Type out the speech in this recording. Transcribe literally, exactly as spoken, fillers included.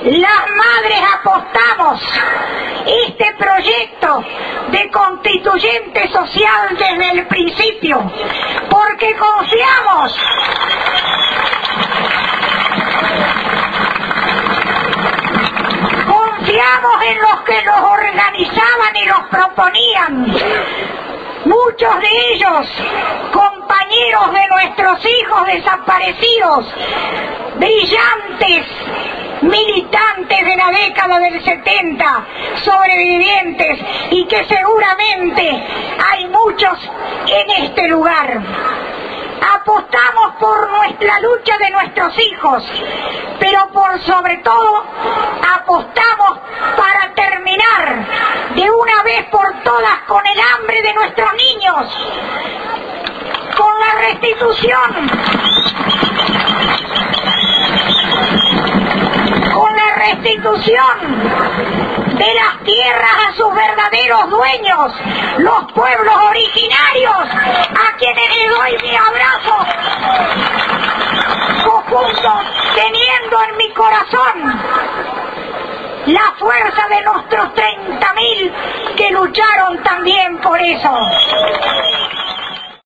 Las madres apostamos este proyecto de constituyente social desde el principio, porque confiamos confiamos en los que los organizaban y los proponían. Muchos de ellos, compañeros de nuestros hijos desaparecidos, brillantes militantes de la década del setenta, sobrevivientes, y que seguramente hay muchos en este lugar. Apostamos por nuestra lucha de nuestros hijos, pero por sobre todo apostamos para terminar de una vez por todas con el hambre de nuestros niños, con la restitución, con la restitución de las tierras a sus verdaderos dueños, los pueblos originarios, a quienes les doy mi abrazo profundo, teniendo en mi corazón la fuerza de nuestros treinta mil que lucharon también por eso.